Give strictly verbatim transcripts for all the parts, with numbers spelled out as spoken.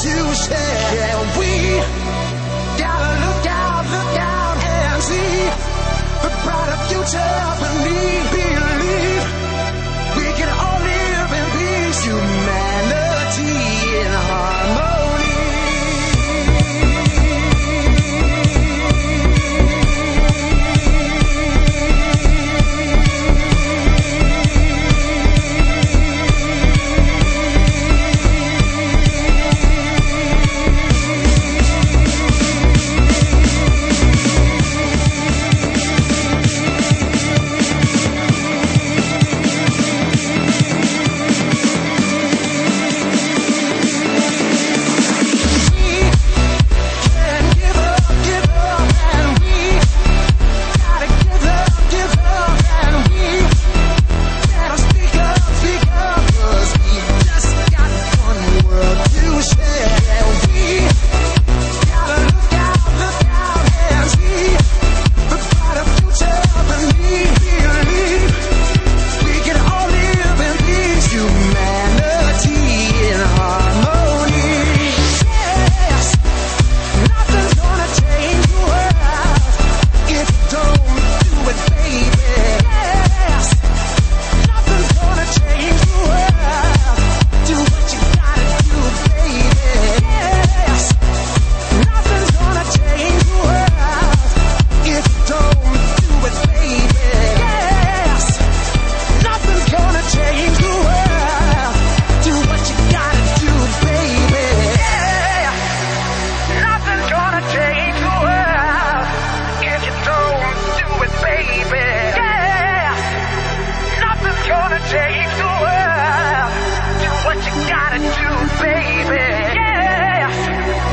to share. Yeah, we gotta look out, look out and see the brighter future beneath. Believe we can all live in peace, humanity in harmony. Change the world. Do what you gotta do, baby. Yeah.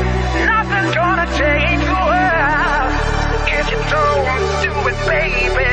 Nothing's gonna change the world if you don't do it, baby.